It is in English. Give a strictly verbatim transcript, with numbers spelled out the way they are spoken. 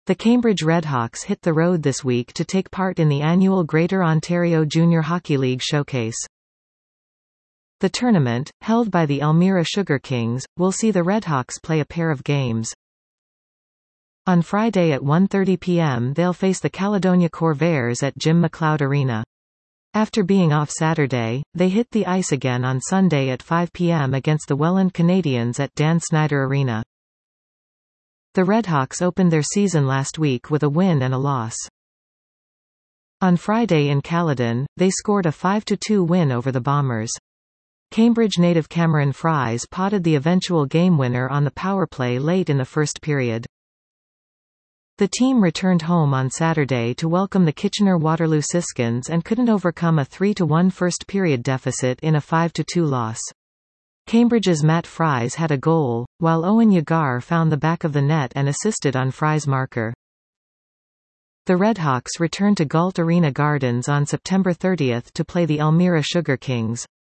The Cambridge Redhawks hit the road this week to take part in the annual Greater Ontario Junior Hockey League Showcase. The tournament, held by the Elmira Sugar Kings, will see the Redhawks play a pair of games. On Friday at one thirty p m they'll face the Caledonia Corvairs at Jim McLeod Arena. After being off Saturday, they hit the ice again on Sunday at five p m against the Welland Canadians at Dan Snyder Arena. The Redhawks opened their season last week with a win and a loss. On Friday in Caledon, they scored a five to two win over the Bombers. Cambridge native Cameron Fries potted the eventual game winner on the power play late in the first period. The team returned home on Saturday to welcome the Kitchener-Waterloo Siskins and couldn't overcome a three to one first-period deficit in a five to two loss. Cambridge's Matt Fries had a goal, while Owen Yagar found the back of the net and assisted on Fries' marker. The Redhawks returned to Galt Arena Gardens on September thirtieth to play the Elmira Sugar Kings.